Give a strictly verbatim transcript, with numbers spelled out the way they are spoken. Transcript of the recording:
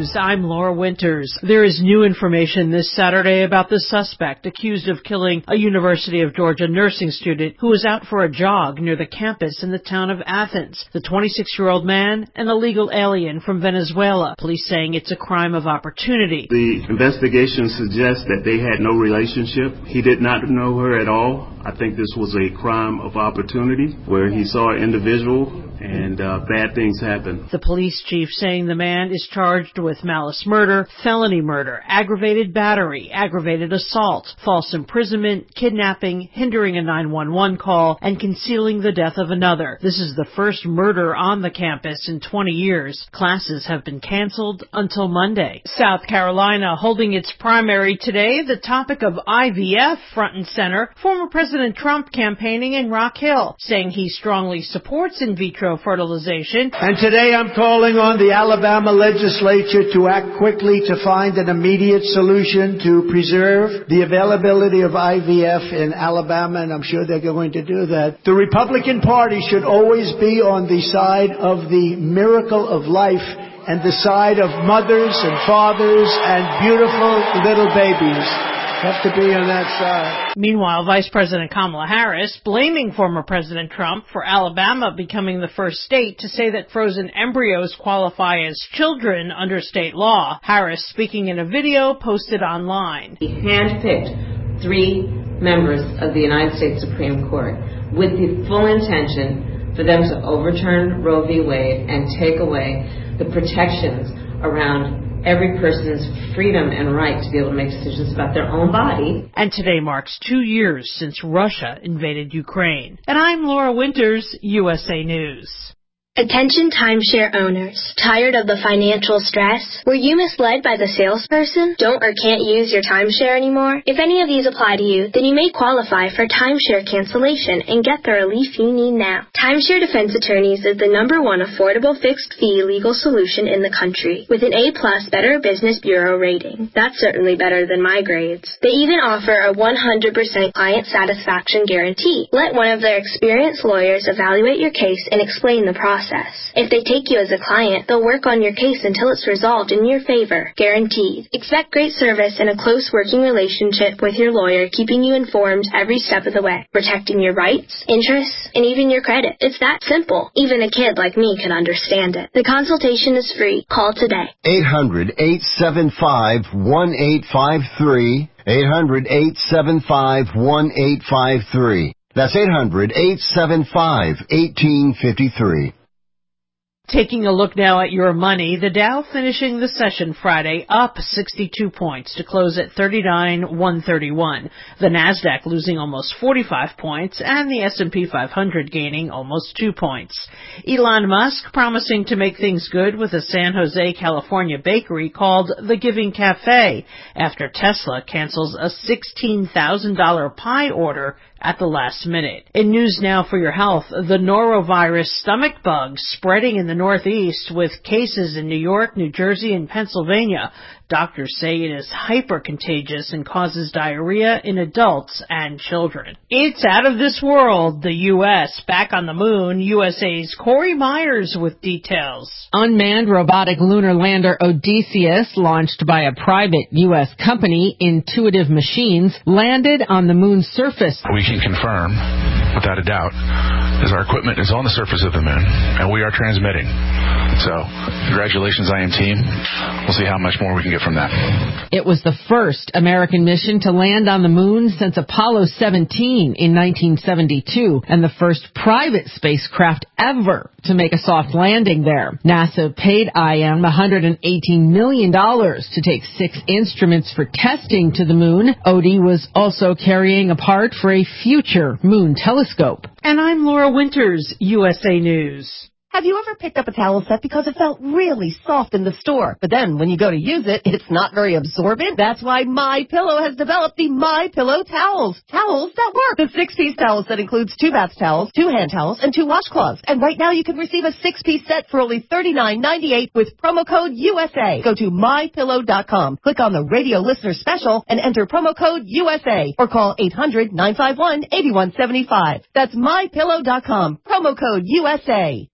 News. I'm Laura Winters. There is new information this Saturday about the suspect accused of killing a University of Georgia nursing student who was out for a jog near the campus in the town of Athens. The twenty-six-year-old man, an illegal alien from Venezuela. Police saying it's a crime of opportunity. The investigation suggests that they had no relationship. He did not know her at all. I think this was a crime of opportunity where he saw an individual and uh, bad things happen. The police chief saying the man is charged with malice murder, felony murder, aggravated battery, aggravated assault, false imprisonment, kidnapping, hindering a nine one one call, and concealing the death of another. This is the first murder on the campus in twenty years. Classes have been canceled until Monday. South Carolina holding its primary today, the topic of I V F front and center. Former President Trump campaigning in Rock Hill, saying he strongly supports in vitro fertilization. And today I'm calling on the Alabama legislature to act quickly to find an immediate solution to preserve the availability of I V F in Alabama, and I'm sure they're going to do that. The Republican Party should always be on the side of the miracle of life and the side of mothers and fathers and beautiful little babies. Have to be on that side. Meanwhile, Vice President Kamala Harris blaming former President Trump for Alabama becoming the first state to say that frozen embryos qualify as children under state law. Harris speaking in a video posted online. He handpicked three members of the United States Supreme Court with the full intention for them to overturn Roe v. Wade and take away the protections around every person's freedom and right to be able to make decisions about their own body. And today marks two years since Russia invaded Ukraine. And I'm Laura Winters, U S A News. Attention timeshare owners. Tired of the financial stress? Were you misled by the salesperson? Don't or can't use your timeshare anymore? If any of these apply to you, then you may qualify for timeshare cancellation and get the relief you need now. Timeshare Defense Attorneys is the number one affordable fixed-fee legal solution in the country, with an A-plus Better Business Bureau rating. That's certainly better than my grades. They even offer a one hundred percent client satisfaction guarantee. Let one of their experienced lawyers evaluate your case and explain the process. If they take you as a client, they'll work on your case until it's resolved in your favor. Guaranteed. Expect great service and a close working relationship with your lawyer, keeping you informed every step of the way, protecting your rights, interests, and even your credit. It's that simple. Even a kid like me can understand it. The consultation is free. Call today. eight hundred, eight seven five, one eight five three. eight hundred, eight seven five, one eight five three. That's eight hundred, eight seven five, one eight five three. Taking a look now at your money, the Dow finishing the session Friday up sixty-two points to close at thirty-nine thousand one hundred thirty-one. The Nasdaq losing almost forty-five points and the S and P five hundred gaining almost two points. Elon Musk promising to make things good with a San Jose, California bakery called The Giving Cafe after Tesla cancels a sixteen thousand dollars pie order at the last minute. In news now for your health, the norovirus stomach bug spreading in the Northeast with cases in New York, New Jersey, and Pennsylvania. Doctors say it is hyper-contagious and causes diarrhea in adults and children. It's out of this world. The U S back on the moon. U S A's Corey Myers with details. Unmanned robotic lunar lander Odysseus, launched by a private U S company, Intuitive Machines, landed on the moon's surface. We can confirm, without a doubt, as our equipment is on the surface of the moon, and we are transmitting. So, congratulations, I M team. We'll see how much more we can get from that. It was the first American mission to land on the moon since Apollo seventeen in nineteen seventy-two, and the first private spacecraft ever to make a soft landing there. NASA paid I M one hundred eighteen million dollars to take six instruments for testing to the moon. O D was also carrying a part for a future moon telescope. And I'm Laura Winters, U S A News. Have you ever picked up a towel set because it felt really soft in the store, but then when you go to use it, it's not very absorbent? That's why MyPillow has developed the MyPillow towels. Towels that work. The six-piece towel set includes two bath towels, two hand towels, and two washcloths. And right now you can receive a six-piece set for only thirty-nine ninety-eight with promo code U S A. Go to my pillow dot com, click on the radio listener special, and enter promo code U S A, or call eight hundred, nine five one, eight one seven five. That's my pillow dot com, promo code U S A.